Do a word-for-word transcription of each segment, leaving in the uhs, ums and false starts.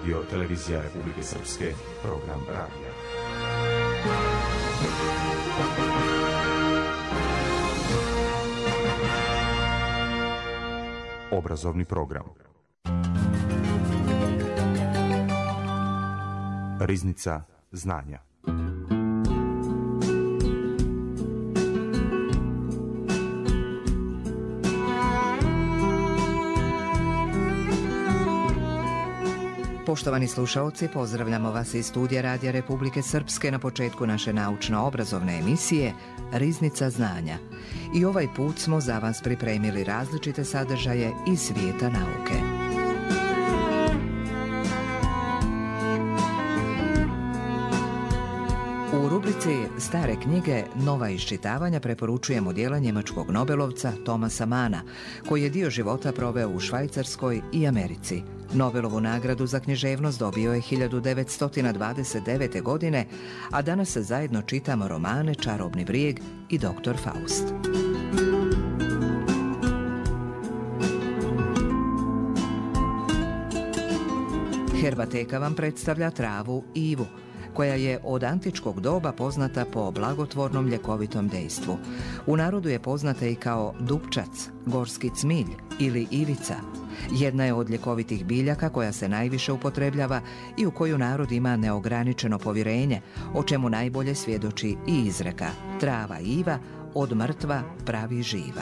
Radio Televizija Republike Srpske, program radija. Obrazovni program. Riznica znanja. Poštovani slušaoci, pozdravljamo vas iz studija Radija Republike Srpske na početku naše naučno-obrazovne emisije Riznica znanja. I ovaj put smo za vas pripremili različite sadržaje iz svijeta nauke. U rubrici Stare knjige nova iščitavanja preporučujemo djela njemačkog nobelovca Thomasa Manna, koji je dio života proveo u Švajcarskoj i Americi. Nobelovu nagradu za književnost dobio je hiljadu devetsto dvadeset devete. godine, a danas zajedno čitamo romane Čarobni brijeg i doktor Faust. Herbateka vam predstavlja travu ivu, koja je od antičkog doba poznata po blagotvornom ljekovitom dejstvu. U narodu je poznata i kao dupčac, gorski cmilj ili ivica. Jedna je od ljekovitih biljaka koja se najviše upotrebljava i u koju narod ima neograničeno povjerenje, o čemu najbolje svjedoči i izreka trava iva, od mrtva pravi živa.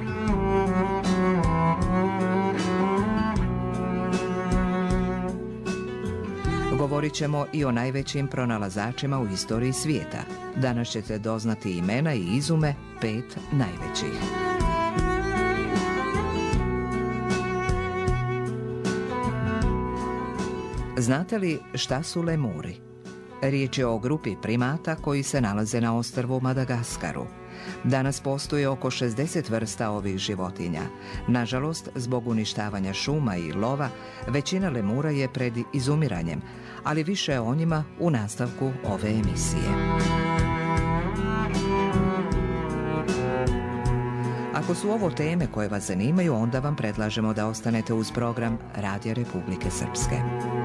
Govorit ćemo i o najvećim pronalazačima u istoriji svijeta. Danas ćete doznati imena i izume pet najvećih. Znate li šta su lemuri? Riječ je o grupi primata koji se nalaze na ostrvu Madagaskaru. Danas postoji oko šezdeset vrsta ovih životinja. Nažalost, zbog uništavanja šuma i lova, većina lemura je pred izumiranjem, ali više o njima u nastavku ove emisije. Ako su ovo teme koje vas zanimaju, onda vam predlažemo da ostanete uz program Radija Republike Srpske.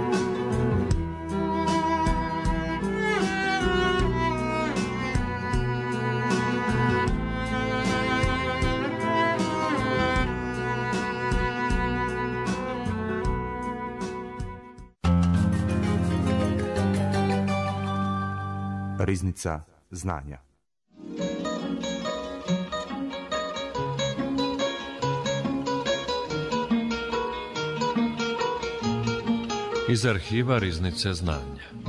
Riznica znanja. Iz arhiva Riznice znanja.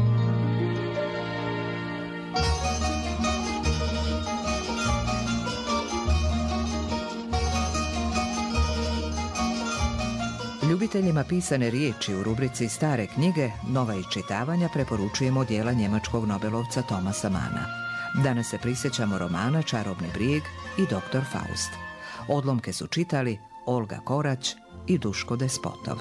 Ljubiteljima pisane riječi u rubrici Stare knjige nova iščitavanja preporučujemo djela njemačkog nobelovca Thomasa Manna. Danas se prisjećamo romana Čarobni brijeg i doktor Faust. Odlomke su čitali Olga Korać i Duško Despotov.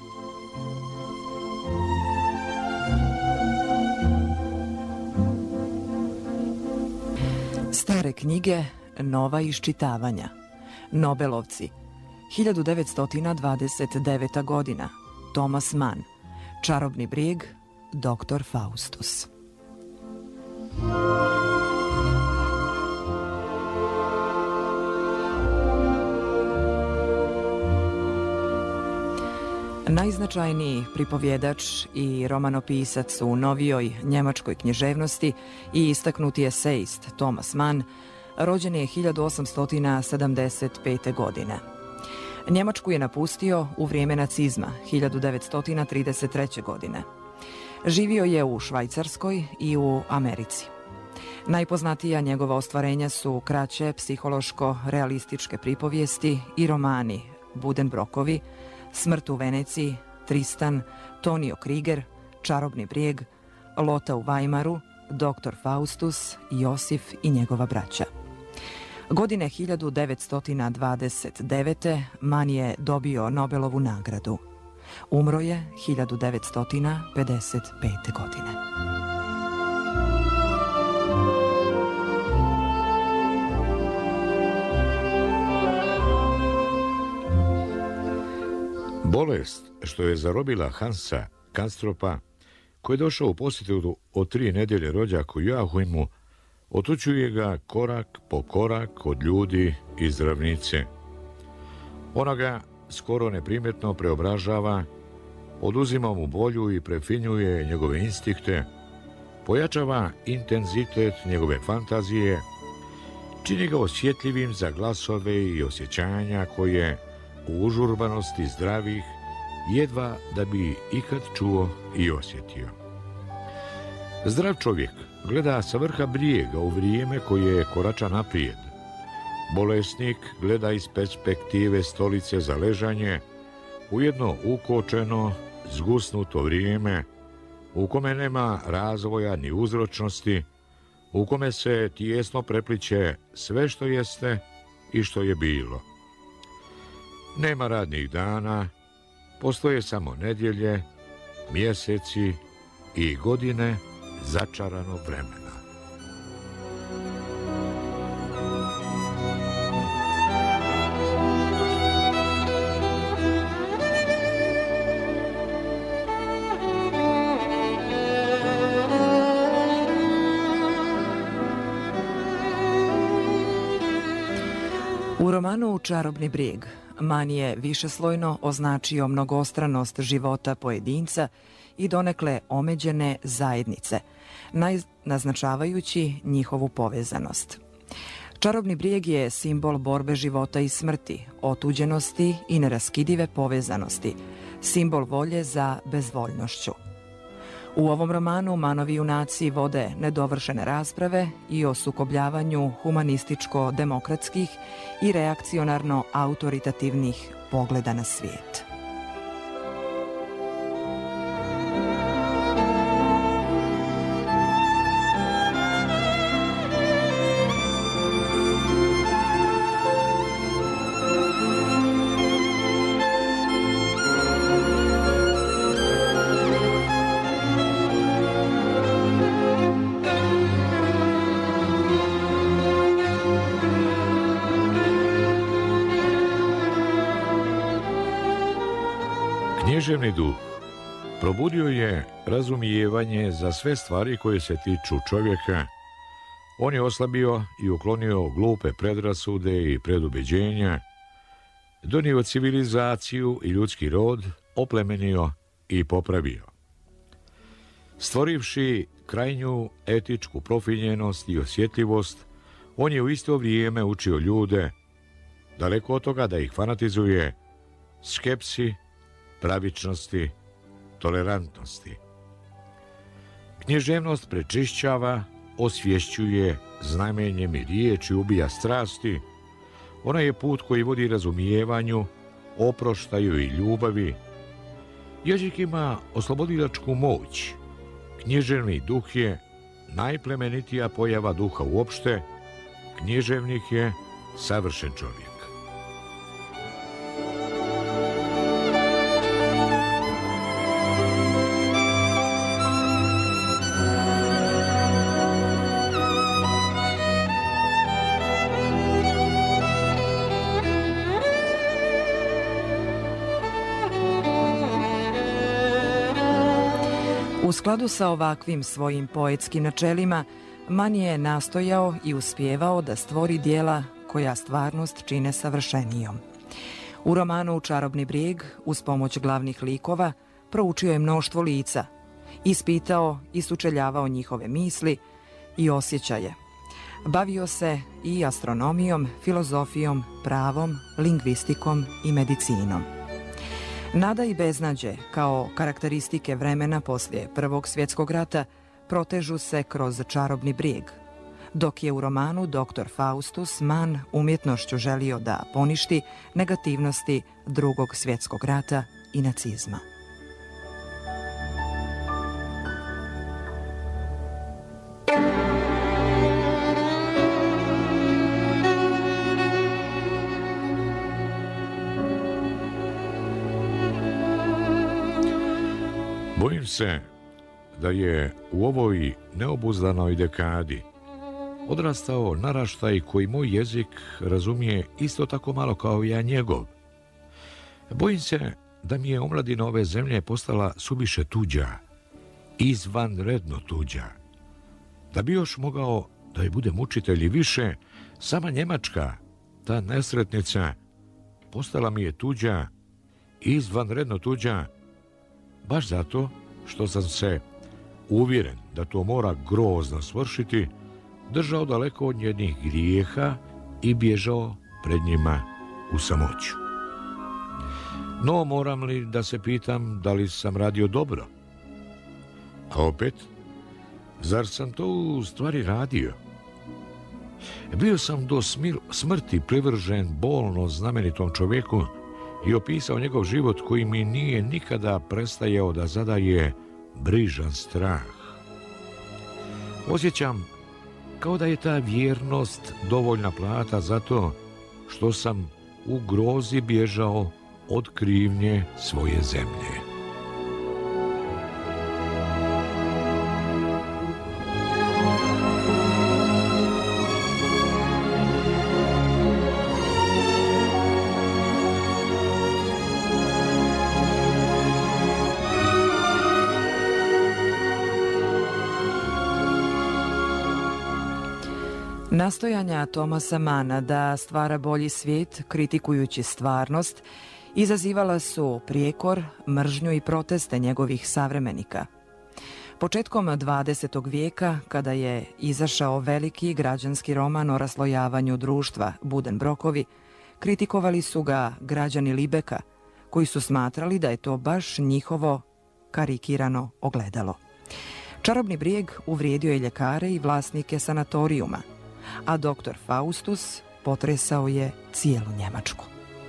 Stare knjige nova iščitavanja. Nobelovci hiljadu devetsto dvadeset deveta. godina. Thomas Mann. Čarobni brijeg, doktor Faustus. Najznačajniji pripovjedač i romanopisac u novijoj njemačkoj književnosti i istaknuti esejist Thomas Mann rođen je hiljadu osamsto sedamdeset pete. godine. Njemačku je napustio u vrijeme nacizma hiljadu devetsto trideset treće. godine. Živio je u Švajcarskoj i u Americi. Najpoznatija njegova ostvarenja su kraće psihološko-realističke pripovijesti i romani Budenbrokovi, Smrt u Veneciji, Tristan, Tonio Kriger, Čarobni brijeg, Lota u Weimaru, doktor Faustus, Josif i njegova braća. Godine hiljadu devetsto dvadeset devete. Mann je dobio Nobelovu nagradu. Umro je hiljadu devetsto pedeset pete. godine. Bolest što je zarobila Hansa Kastropa, koji je došao u posjetu od tri nedjelje rođaku Joahimu, otučuje ga korak po korak od ljudi iz ravnice. Ona ga skoro neprimjetno preobražava, oduzima mu volju i prefinjuje njegove instinkte, pojačava intenzitet njegove fantazije, čini ga osjetljivim za glasove i osjećanja koje u užurbanosti zdravih jedva da bi ikad čuo i osjetio. Zdrav čovjek gleda sa vrha brijega u vrijeme koje korača naprijed. Bolesnik gleda iz perspektive stolice za ležanje u jedno ukočeno, zgusnuto vrijeme u kome nema razvoja ni uzročnosti, u kome se tijesno prepliče sve što jeste i što je bilo. Nema radnih dana, postoje samo nedjelje, mjeseci i godine začaranog vremena. U romanu Čarobni brijeg Man je višeslojno označio mnogostranost života pojedinca i donekle omeđene zajednice, naznačavajući njihovu povezanost. Čarobni brijeg je simbol borbe života i smrti, otuđenosti i neraskidive povezanosti, simbol volje za bezvoljnošću. U ovom romanu Manovi junaci vode nedovršene rasprave i o sukobljavanju humanističko-demokratskih i reakcionarno-autoritativnih pogleda na svijet. Književni duh probudio je razumijevanje za sve stvari koje se tiču čovjeka. On je oslabio i uklonio glupe predrasude i predubeđenja, donio civilizaciju i ljudski rod, oplemenio i popravio. Stvorivši krajnju etičku profinjenost i osjetljivost, on je u isto vrijeme učio ljude, daleko od toga da ih fanatizuje, skepsi, pravičnosti, tolerantnosti. Književnost prečišćava, osvješćuje, znamenjem i riječi ubija strasti. Ona je put koji vodi razumijevanju, oproštaju i ljubavi. Jezik ima oslobodilačku moć. Književni duh je najplemenitija pojava duha uopšte. Književnik je savršen čovjek. U skladu sa ovakvim svojim poetskim načelima, Man je nastojao i uspijevao da stvori dijela koja stvarnost čine savršenijom. U romanu Čarobni brijeg, uz pomoć glavnih likova, proučio je mnoštvo lica, ispitao i sučeljavao njihove misli i osjećaje. Bavio se i astronomijom, filozofijom, pravom, lingvistikom i medicinom. Nada i beznađe, kao karakteristike vremena poslije Prvog svjetskog rata, protežu se kroz Čarobni brijeg, dok je u romanu doktor Faustus Man umjetnošću želio da poništi negativnosti Drugog svjetskog rata i nacizma. Bojim se da je u ovoj neobuzdanoj dekadi odrastao naraštaj koji moj jezik razumije isto tako malo kao ja njegov. Bojim se da mi je omladina ove zemlje postala suviše tuđa, izvanredno tuđa. Da bi još mogao da je budem učitelj i više, sama Njemačka, ta nesretnica, postala mi je tuđa, izvanredno tuđa, baš zato što sam se, uvjeren da to mora grozno svršiti, držao daleko od njenih grijeha i bježao pred njima u samoću. No, moram li da se pitam da li sam radio dobro? A opet, zar sam to u stvari radio? Bio sam do smir, smrti privržen bolno znamenitom čovjeku i opisao njegov život koji mi nije nikada prestajao da zadaje brižan strah. Osjećam kao da je ta vjernost dovoljna plata za to što sam u grozi bježao od krivnje svoje zemlje. Nastojanja Thomasa Manna da stvara bolji svijet kritikujući stvarnost izazivala su prijekor, mržnju i proteste njegovih savremenika. Početkom dvadesetog vijeka, kada je izašao veliki građanski roman o raslojavanju društva Budenbrokovi, kritikovali su ga građani Libeka, koji su smatrali da je to baš njihovo karikirano ogledalo. Čarobni brijeg uvrijedio je ljekare i vlasnike sanatorijuma, a doktor Faustus potresao je cijelu Njemačku.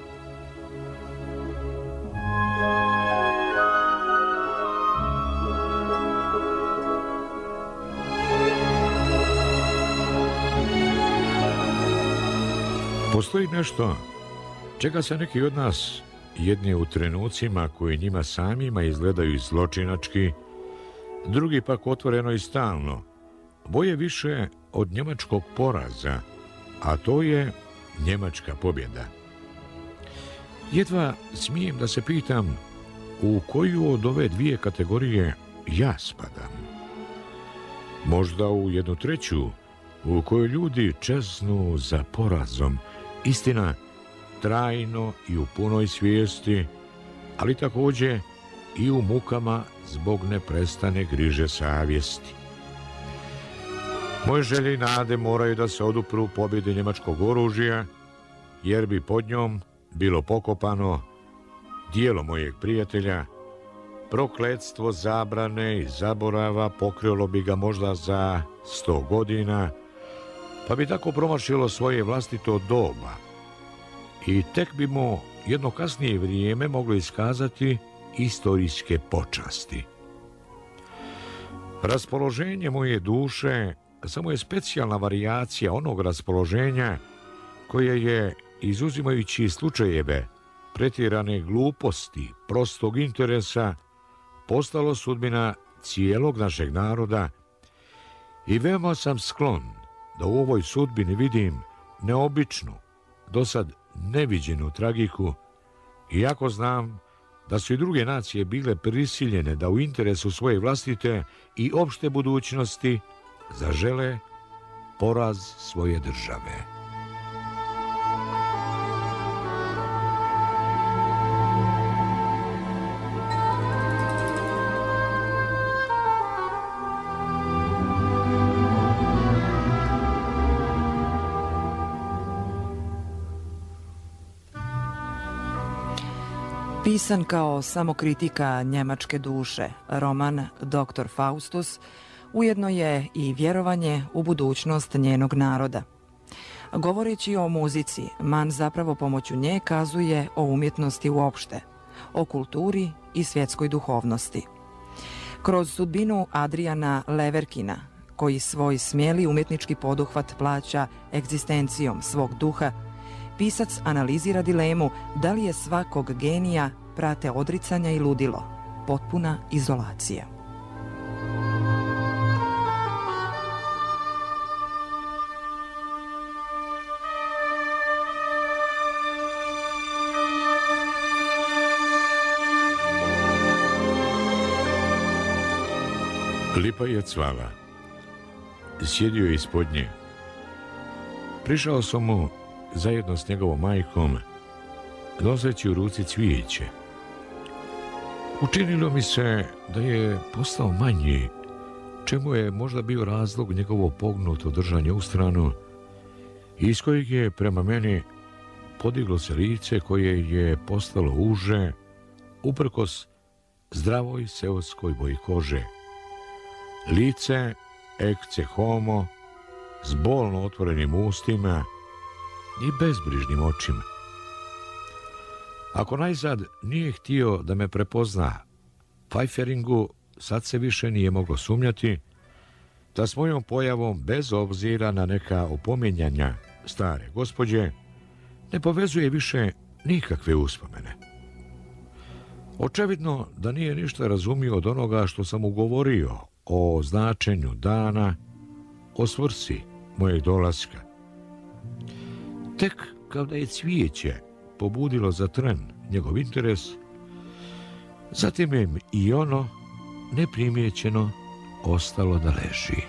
Postoji nešto čega se neki od nas jedni u trenucima koji njima samima izgledaju zločinački, drugi pak otvoreno i stalno boje više od njemačkog poraza, a to je njemačka pobjeda. Jedva smijem da se pitam u koju od ove dvije kategorije ja spadam. Možda u jednu treću, u kojoj ljudi čeznu za porazom, istina trajno i u punoj svijesti, ali također i u mukama zbog neprestane griže savjesti. Moje želje i nade moraju da se odupru pobjedi njemačkog oružja, jer bi pod njom bilo pokopano dijelo mojeg prijatelja, prokletstvo zabrane i zaborava pokrilo bi ga možda za sto godina, pa bi tako promašilo svoje vlastito doba i tek bi mu jedno kasnije vrijeme moglo iskazati istorijske počasti. Raspoloženje moje duše samo je specijalna varijacija onog raspoloženja koje je, izuzimajući slučajeve pretjerane gluposti, prostog interesa, postalo sudbina cijelog našeg naroda i veoma sam sklon da u ovoj sudbini vidim neobičnu, dosad neviđenu tragiku, iako znam da su i druge nacije bile prisiljene da u interesu svoje vlastite i opšte budućnosti zažele poraz svoje države. Pisan kao samokritika njemačke duše, roman doktor Faustus ujedno je i vjerovanje u budućnost njenog naroda. Govoreći o muzici, Mann zapravo pomoću nje kazuje o umjetnosti uopšte, o kulturi i svjetskoj duhovnosti. Kroz sudbinu Adriana Leverkina, koji svoj smjeli umjetnički poduhvat plaća egzistencijom svog duha, pisac analizira dilemu da li je svakog genija prate odricanja i ludilo, potpuna izolacija. lipa je cvala. Sjedio je ispod nje. Prišao sam mu zajedno s njegovom majkom, noseći u ruci cvijeće. Učinilo mi se da je postao manji, čemu je možda bio razlog njegovo pognuto držanje u stranu, iz kojeg je prema meni podiglo se lice koje je postalo uže, uprkos zdravoj seoskoj boji kože. Lice ecce homo, s bolno otvorenim ustima i bezbrižnim očima. Ako najzad nije htio da me prepozna, Pfeiferingu sad se više nije moglo sumnjati da s mojom pojavom, bez obzira na neka opominjanja stare gospođe, ne povezuje više nikakve uspomene. Očevidno da nije ništa razumio od onoga što sam mu govorio o značenju dana, o svrsi mojeg dolaska. Tek kao da je cvijeće pobudilo za tren njegov interes, zatim je i ono neprimjećeno ostalo da leži.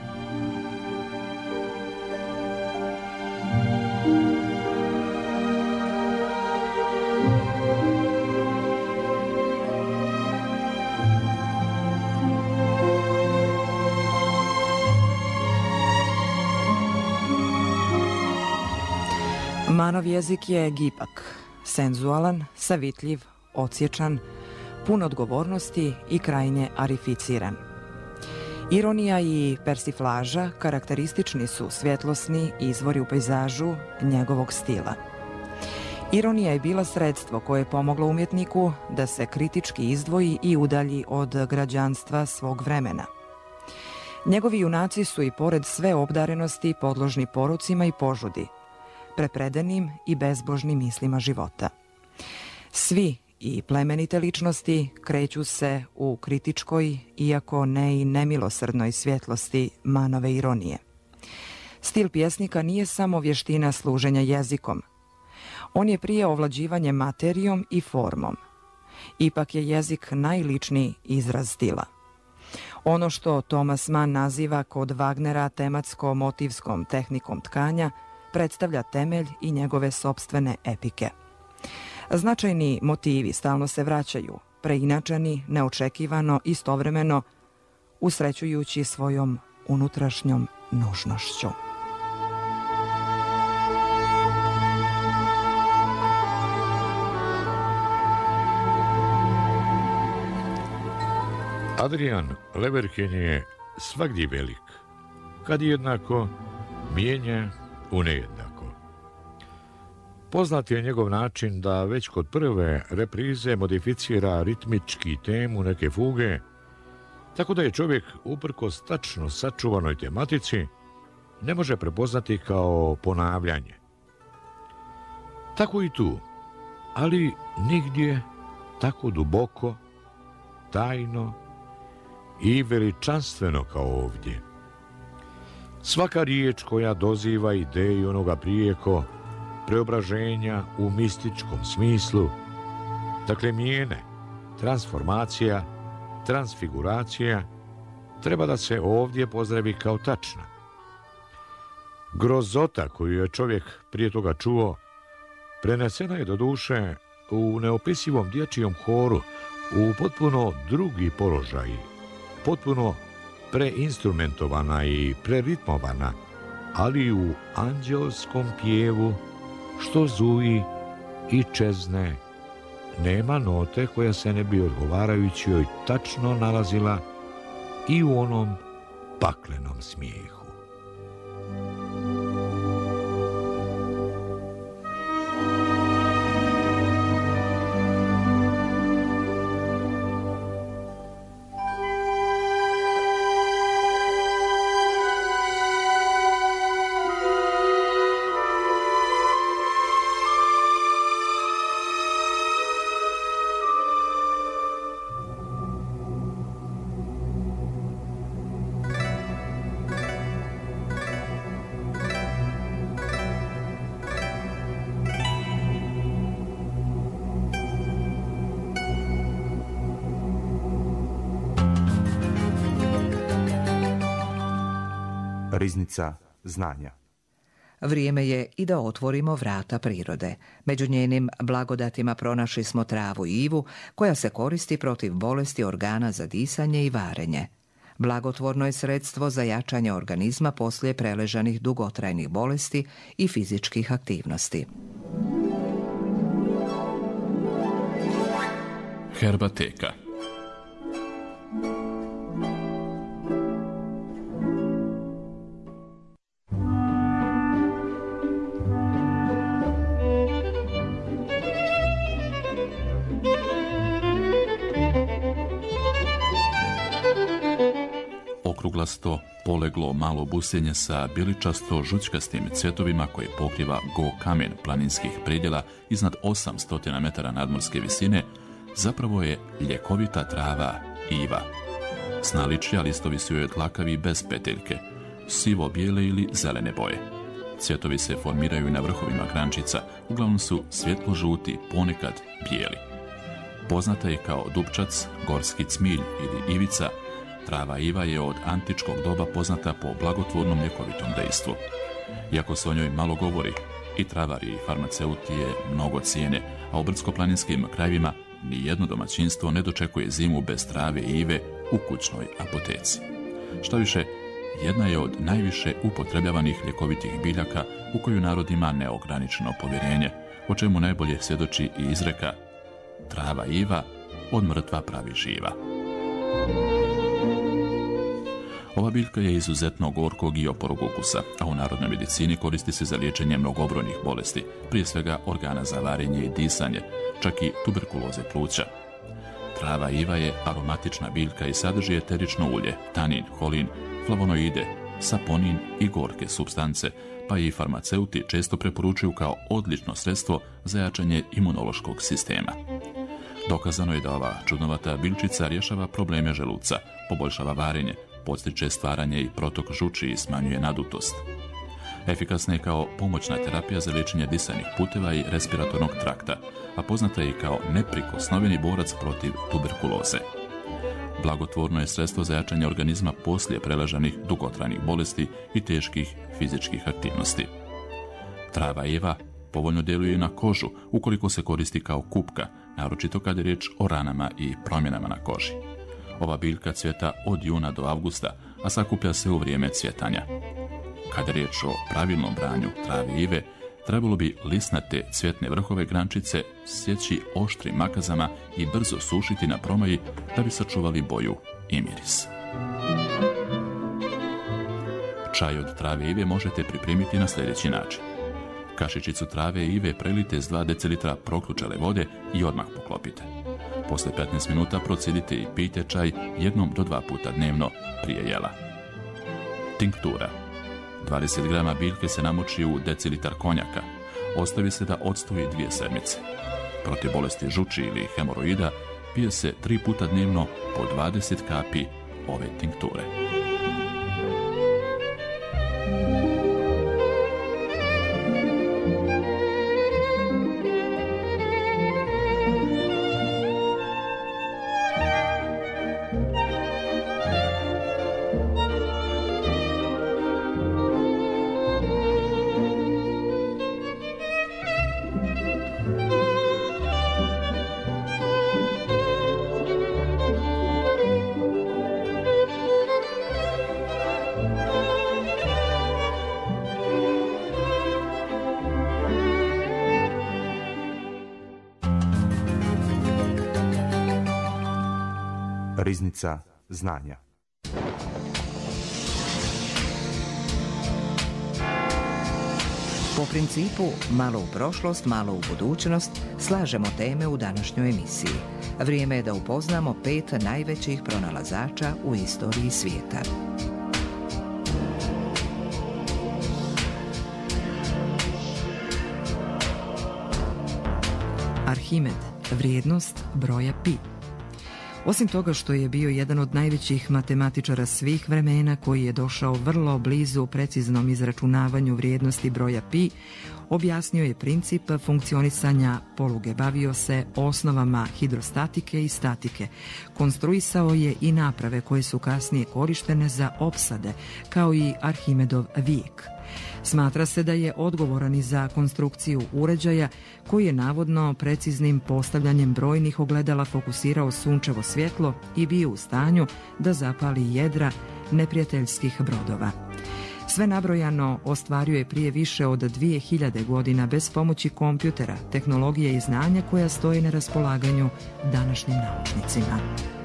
Manov jezik je gipak, senzualan, savitljiv, odsječan, pun odgovornosti i krajnje arificiran. Ironija i persiflaža karakteristični su svjetlosni izvori u pejzažu njegovog stila. Ironija je bila sredstvo koje je pomoglo umjetniku da se kritički izdvoji i udalji od građanstva svog vremena. Njegovi junaci su i pored sve obdarenosti podložni porucima i požudi, prepredenim i bezbožnim mislima života. Svi i plemenite ličnosti kreću se u kritičkoj, iako ne i nemilosrdnoj svjetlosti Manove ironije. Stil pjesnika nije samo vještina služenja jezikom. On je prije ovlađivanje materijom i formom. Ipak je jezik najličniji izraz stila. Ono što Thomas Mann naziva kod Wagnera tematsko-motivskom tehnikom tkanja predstavlja temelj i njegove sopstvene epike. Značajni motivi stalno se vraćaju, preinačeni, neočekivano, istovremeno, usrećujući svojom unutrašnjom nužnošću. Adrian Leverken je svagdje velik, kad jednako mijenja u nejednako. Poznat je njegov način da već kod prve reprize modificira ritmički temu neke fuge, tako da je čovjek, uprkos tačno sačuvanoj tematici, ne može prepoznati kao ponavljanje. Tako i tu, ali nigdje tako duboko, tajno i veličanstveno kao ovdje. Svaka riječ koja doziva ideju onoga prijeko preobraženja u mističkom smislu, dakle mijene, transformacija, transfiguracija, treba da se ovdje pozdravi kao tačna. Grozota koju je čovjek prije toga čuo prenesena je do duše u neopisivom dječjom horu u potpuno drugi položaj, potpuno preinstrumentovana i preritmovana, ali u anđelskom pjevu što zuji i čezne. Nema note koja se ne bi odgovarajući joj tačno nalazila i u onom paklenom smijehu. Riznica znanja. Vrijeme je i da otvorimo vrata prirode. Među njenim blagodatima pronašli smo travu ivu koja se koristi protiv bolesti organa za disanje i varenje. Blagotvorno je sredstvo za jačanje organizma poslije preležanih dugotrajnih bolesti i fizičkih aktivnosti. Herbateka. Okruglasto, poleglo malo busenje sa biličasto žućkastim cvjetovima koje pokriva go kamen planinskih predjela iznad osamsto metara nadmorske visine zapravo je ljekovita trava iva. S naličja listovi su joj dlakavi bez peteljke, sivo-bijele ili zelene boje. Cvjetovi se formiraju na vrhovima grančica, uglavnom su svjetlo-žuti, ponekad bijeli. Poznata je kao dupčac, gorski cmilj ili ivica. Trava iva je od antičkog doba poznata po blagotvornom ljekovitom dejstvu. Iako se o njoj malo govori, i travari i farmaceuti je mnogo cijene, a u brdsko-planinskim krajevima ni jedno domaćinstvo ne dočekuje zimu bez trave ive u kućnoj apoteci. Što više, jedna je od najviše upotrebljavanih ljekovitih biljaka u koju narod ima neograničeno povjerenje, o čemu najbolje svjedoči i izreka trava iva, od mrtva pravi živa. Ova biljka je izuzetno gorkog i oporog ukusa, a u narodnoj medicini koristi se za liječenje mnogobrojnih bolesti, prije svega organa za varenje i disanje, čak i tuberkuloze pluća. Trava iva je aromatična biljka i sadrži eterično ulje, tanin, holin, flavonoide, saponin i gorke supstance, pa i farmaceuti često preporučuju kao odlično sredstvo za jačanje imunološkog sistema. Dokazano je da ova čudnovata biljčica rješava probleme želuca, poboljšava varenje, podstiče stvaranje i protok žuči i smanjuje nadutost. Efikasna je kao pomoćna terapija za liječenje disajnih puteva i respiratornog trakta, a poznata je i kao neprikosnoveni borac protiv tuberkuloze. Blagotvorno je sredstvo za jačanje organizma poslije preležanih dugotrajnih bolesti i teških fizičkih aktivnosti. Trava iva povoljno djeluje na kožu ukoliko se koristi kao kupka, naročito kad je riječ o ranama i promjenama na koži. Ova biljka cvjeta od juna do avgusta, a sakuplja se u vrijeme cvjetanja. Kad je riječ o pravilnom branju trave ive, trebalo bi lisnate cvjetne vrhove grančice sjeći oštrim makazama i brzo sušiti na promaji da bi sačuvali boju i miris. Čaj od trave ive možete pripremiti na sljedeći način. Kašičicu trave ive prelijte s dva decilitra prokručale vode i odmah poklopite. Poslije petnaest minuta procidite i pijte čaj jednom do dva puta dnevno prije jela. Tinktura. dvadeset grama biljke se namoči u decilitar konjaka. Ostavi se da odstoji dvije sedmice. Protiv bolesti žuči ili hemoroida pije se tri puta dnevno po dvadeset kapi ove tinkture. Riznica znanja. Po principu malo u prošlost, malo u budućnost slažemo teme u današnjoj emisiji. Vrijeme je da upoznamo pet najvećih pronalazača u istoriji svijeta. Arhimed, vrijednost broja pi. Osim toga što je bio jedan od najvećih matematičara svih vremena koji je došao vrlo blizu preciznom izračunavanju vrijednosti broja pi, objasnio je princip funkcionisanja poluge, bavio se osnovama hidrostatike i statike, konstruisao je i naprave koje su kasnije korištene za opsade, kao i Arhimedov vijek. Smatra se da je odgovoran i za konstrukciju uređaja koji je navodno preciznim postavljanjem brojnih ogledala fokusirao sunčevo svjetlo i bio u stanju da zapali jedra neprijateljskih brodova. Sve nabrojano ostvario je prije više od dvije hiljade godina bez pomoći kompjutera, tehnologije i znanja koja stoje na raspolaganju današnjim naučnicima.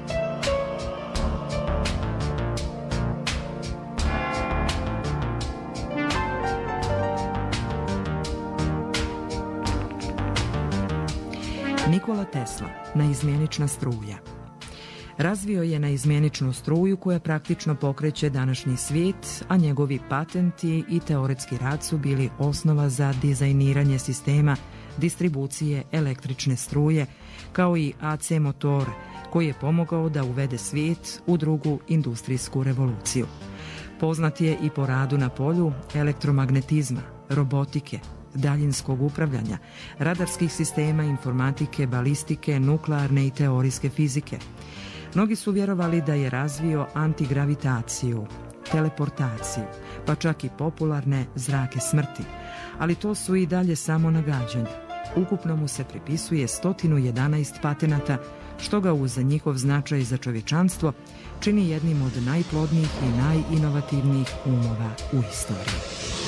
Nikola Tesla, naizmjenična struja. Razvio je naizmjeničnu struju koja praktično pokreće današnji svijet, a njegovi patenti i teoretski rad su bili osnova za dizajniranje sistema distribucije električne struje, kao i A C motor, koji je pomogao da uvede svijet u drugu industrijsku revoluciju. Poznat je i po radu na polju elektromagnetizma, robotike, daljinskog upravljanja, radarskih sistema, informatike, balistike, nuklearne i teorijske fizike. Mnogi su vjerovali da je razvio antigravitaciju, teleportaciju, pa čak i popularne zrake smrti, ali to su i dalje samo nagađanja. Ukupno mu se pripisuje sto jedanaest patenata, što ga uz njihov značaj za čovječanstvo čini jednim od najplodnijih i najinovativnijih umova u istoriji.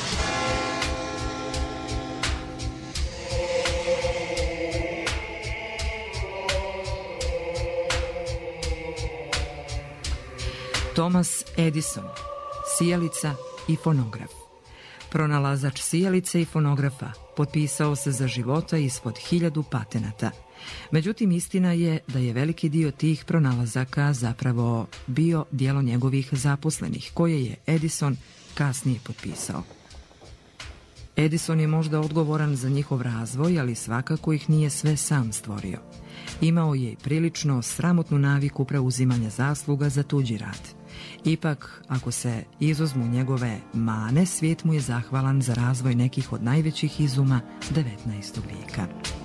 Thomas Edison, sijalica i fonograf. Pronalazač sijalice i fonografa potpisao se za života ispod hiljadu patenata. Međutim, istina je da je veliki dio tih pronalazaka zapravo bio djelo njegovih zaposlenih, koje je Edison kasnije potpisao. Edison je možda odgovoran za njihov razvoj, ali svakako ih nije sve sam stvorio. Imao je i prilično sramotnu naviku preuzimanja zasluga za tuđi rad. Ipak, ako se izuzmu njegove mane, svijet mu je zahvalan za razvoj nekih od najvećih izuma devetnaestog vijeka.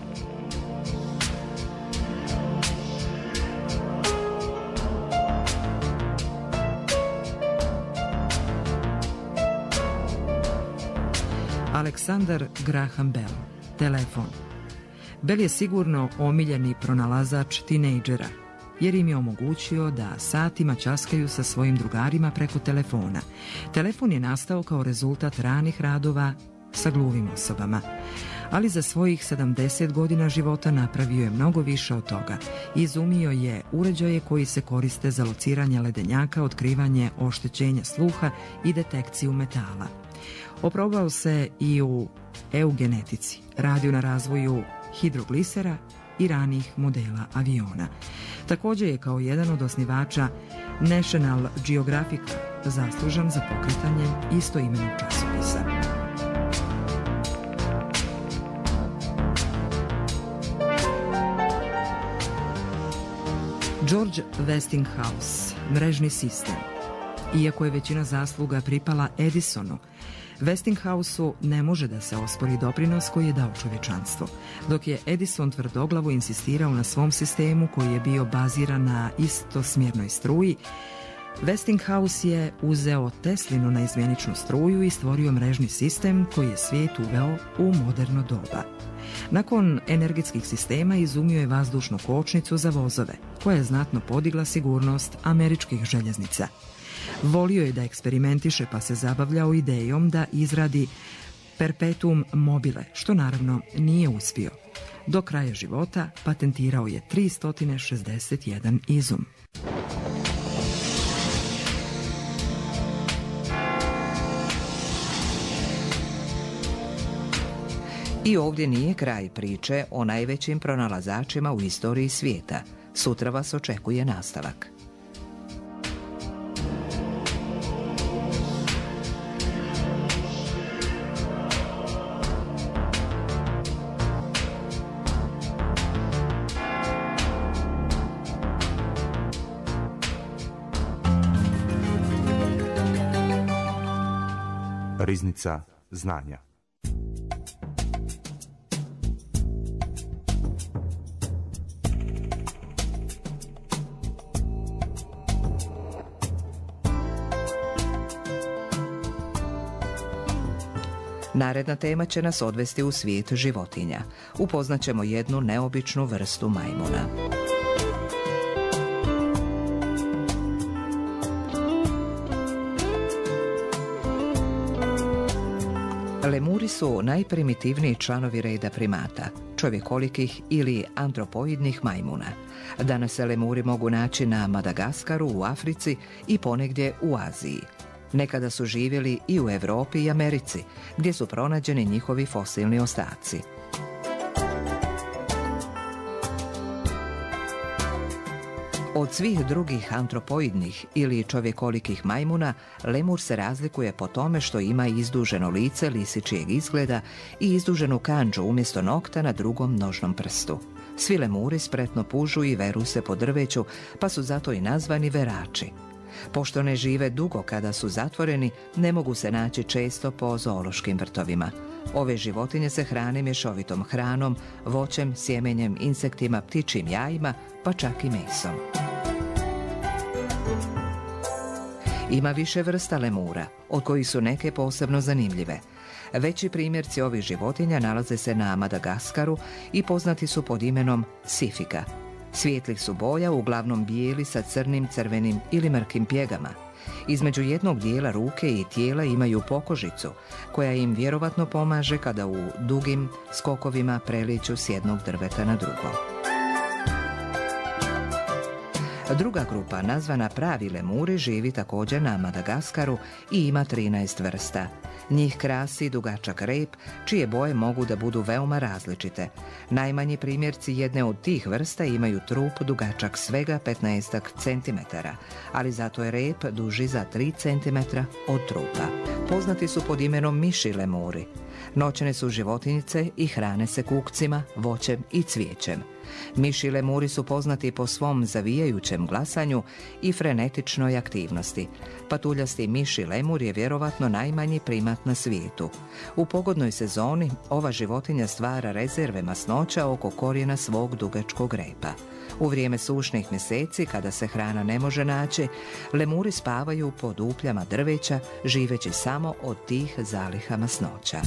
Aleksandar Graham Bell, telefon. Bell je sigurno omiljeni pronalazač tinejdžera, jer im je omogućio da satima ćaskaju sa svojim drugarima preko telefona. Telefon je nastao kao rezultat ranih radova sa gluvim osobama. Ali za svojih sedamdeset godina života napravio je mnogo više od toga. Izumio je uređaje koji se koriste za lociranje ledenjaka, otkrivanje oštećenja sluha i detekciju metala. Oprobao se i u eugenetici, radio na razvoju hidroglisera i ranih modela aviona. Također je kao jedan od osnivača National Geographic zaslužan za pokretanje istoimenog časopisa. George Westinghouse, mrežni sistem. Iako je većina zasluga pripala Edisonu, Westinghouseu ne može da se ospori doprinos koji je dao čovječanstvu. Dok je Edison tvrdoglavo insistirao na svom sistemu koji je bio baziran na istosmjernoj struji, Westinghouse je uzeo Teslinu naizmjeničnu struju i stvorio mrežni sistem koji je svijet uveo u moderno doba. Nakon energetskih sistema izumio je vazdušnu kočnicu za vozove, koja je znatno podigla sigurnost američkih željeznica. Volio je da eksperimentiše, pa se zabavljao idejom da izradi perpetuum mobile, što naravno nije uspio. Do kraja života patentirao je tristo šezdeset jedan izum. I ovdje nije kraj priče o najvećim pronalazačima u istoriji svijeta. Sutra vas očekuje nastavak. Riznica znanja. Naredna tema će nas odvesti u svijet životinja. Upoznaćemo jednu neobičnu vrstu majmuna. Lemuri su najprimitivniji članovi reda primata, čovjekolikih ili antropoidnih majmuna. Danas se lemuri mogu naći na Madagaskaru, u Africi i ponegdje u Aziji. Nekada su živjeli i u Europi i Americi, gdje su pronađeni njihovi fosilni ostaci. Od svih drugih antropoidnih ili čovjekolikih majmuna, lemur se razlikuje po tome što ima izduženo lice lisičijeg izgleda i izduženu kandžu umjesto nokta na drugom nožnom prstu. Svi lemuri spretno pužu i veru se po drveću, pa su zato i nazvani verači. Pošto ne žive dugo kada su zatvoreni, ne mogu se naći često po zoološkim vrtovima. Ove životinje se hrane mješovitom hranom, voćem, sjemenjem, insektima, ptičjim jajima, pa čak i mesom. Ima više vrsta lemura, od kojih su neke posebno zanimljive. Veći primjerci ovih životinja nalaze se na Madagaskaru i poznati su pod imenom sifika. Svijetlih su boja, uglavnom bijeli sa crnim, crvenim ili mrkim pjegama. Između jednog dijela ruke i tijela imaju pokožicu, koja im vjerovatno pomaže kada u dugim skokovima preliču s jednog drveta na drugo. Druga grupa, nazvana pravi lemuri, živi također na Madagaskaru i ima trinaest vrsta. Njih krasi dugačak rep, čije boje mogu da budu veoma različite. Najmanji primjerci jedne od tih vrsta imaju trup dugačak svega petnaest centimetara, ali zato je rep duži za tri centimetra od trupa. Poznati su pod imenom miši lemuri. Noćne su životinjice i hrane se kukcima, voćem i cvijećem. Miši lemuri su poznati po svom zavijajućem glasanju i frenetičnoj aktivnosti. Patuljasti miši lemur je vjerovatno najmanji primat na svijetu. U pogodnoj sezoni ova životinja stvara rezerve masnoća oko korijena svog dugačkog repa. U vrijeme sušnih mjeseci, kada se hrana ne može naći, lemuri spavaju pod upljama drveća, živeći samo od tih zaliha masnoća.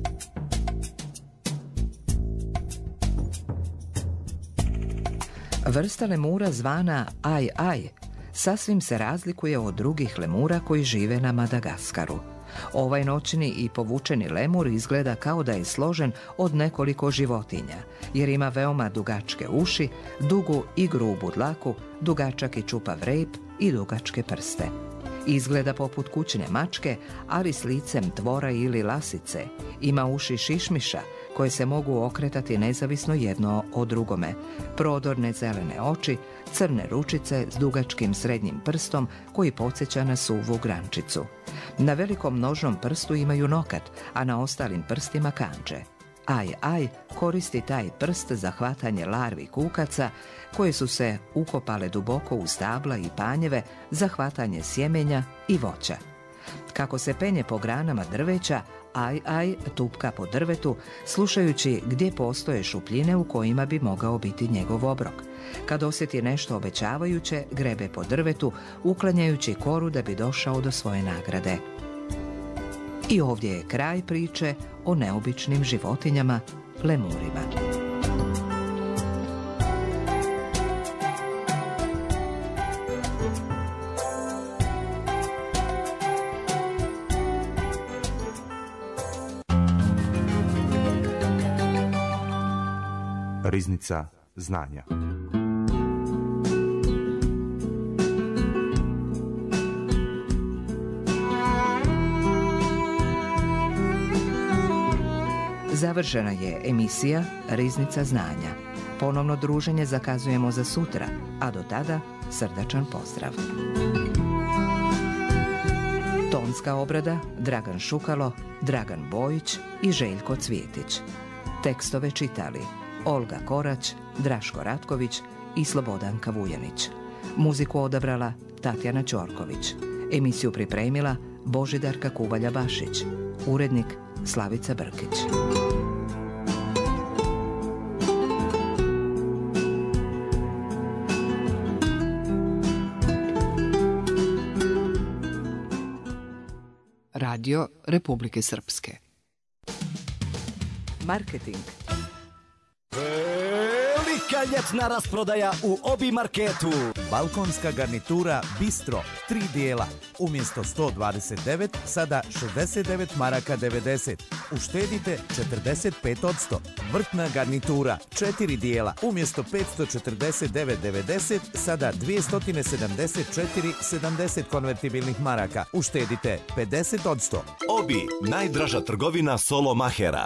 Vrsta lemura zvana aj-aj sasvim se razlikuje od drugih lemura koji žive na Madagaskaru. Ovaj noćni i povučeni lemur izgleda kao da je složen od nekoliko životinja, jer ima veoma dugačke uši, dugu i grubu dlaku, dugačak i čupav rep i dugačke prste. Izgleda poput kućne mačke, ali s licem tvora ili lasice. Ima uši šišmiša, koje se mogu okretati nezavisno jedno od drugome, prodorne zelene oči, crne ručice s dugačkim srednjim prstom koji podsjeća na suvu grančicu. Na velikom nožnom prstu imaju nokat, a na ostalim prstima kandže. Aj-aj koristi taj prst za hvatanje larvi kukaca koje su se ukopale duboko u stabla i panjeve za hvatanje sjemenja i voća. Kako se penje po granama drveća, aj-aj tupka po drvetu, slušajući gdje postoje šupljine u kojima bi mogao biti njegov obrok. Kad osjeti nešto obećavajuće, grebe po drvetu, uklanjajući koru da bi došao do svoje nagrade. I ovdje je kraj priče o neobičnim životinjama, lemurima. Riznica znanja. Završena je emisija Riznica znanja. Ponovno druženje zakazujemo za sutra, a do tada srdačan pozdrav. Tonska obrada Dragan Šukalo, Dragan Bojić i Željko Cvjetić. Tekstove čitali Olga Korać, Draško Ratković i Slobodanka Vujanić. Muziku odabrala Tatjana Ćorković. Emisiju pripremila Božidarka Kubalja Bašić. urednik Slavica Brkić. Radio Republike Srpske. Marketing. Velika ljetna rasprodaja u Obi marketu. Balkonska garnitura Bistro, tri dijela. Umjesto sto dvadeset devet, sada šezdeset devet maraka devedeset. Uštedite četrdeset pet posto. Vrtna garnitura, četiri dijela. Umjesto petsto četrdeset devet devedeset, sada dvjesto sedamdeset četiri sedamdeset konvertibilnih maraka. Uštedite pedeset posto. Obi, najdraža trgovina Solo Mahera.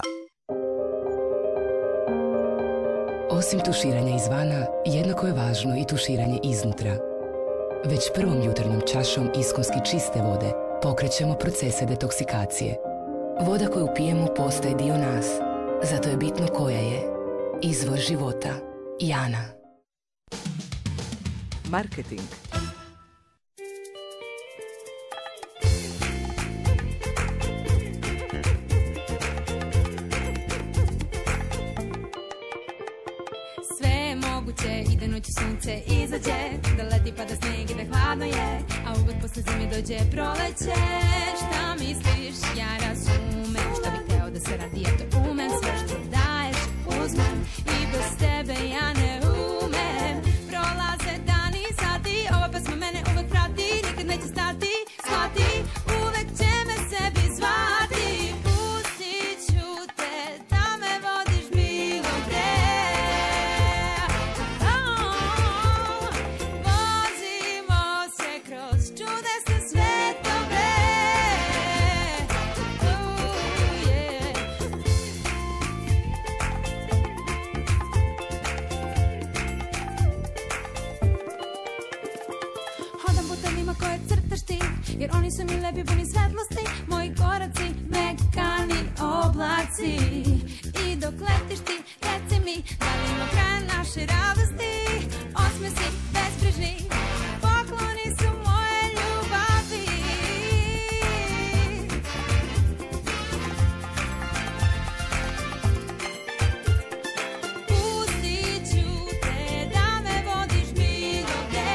Osim tuširanja izvana, jednako je važno i tuširanje iznutra. Već prvom jutarnjom čašom iskonski čiste vode pokrećemo procese detoksikacije. Voda koju pijemo postaje dio nas, zato je bitno koja je. Izvor života. Jana. Marketing. I da noću sunce izađe, da leti pa da sneg i da hladno je, a uvek posle zime dođe proleće. Šta misliš, ja razumem, što bi teo da se radi, ja to umem. Sve što daješ, uzmem, i bez tebe ja ne umem. Prolaze dani i sati, ova pesma mene uvek prati, nikad neće stati, shvati, uvek će me sebi zvati. Pustit ću te da me vodiš bilo gde. Jer oni su mi lepi puni svetlosti, moji koraci mekani oblaci. I dok letiš ti, reci mi, da li ima kraja naše radosti? Osmesi bezbrižni, pokloni su moje ljubavi. Pustit ću te da me vodiš bilo gde.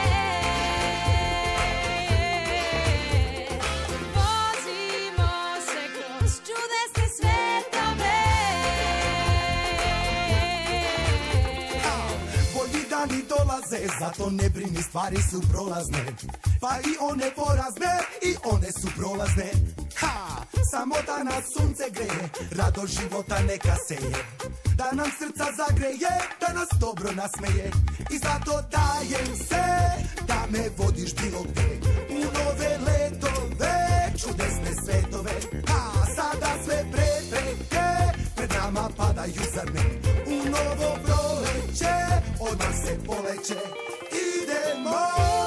Zato ne brini, stvari su prolazne, pa i one porazne, i one su prolazne. Ha! Samo da nas sunce greje, rado života neka seje, da nam srca zagreje, da nas dobro nasmeje. I zato dajem se da me vodiš bilo gde, u nove letove, čudesne svetove. Ha! Sada sve prepreke pred nama padaju, zar ne? U novo proleće od nas se poleće. Idemo!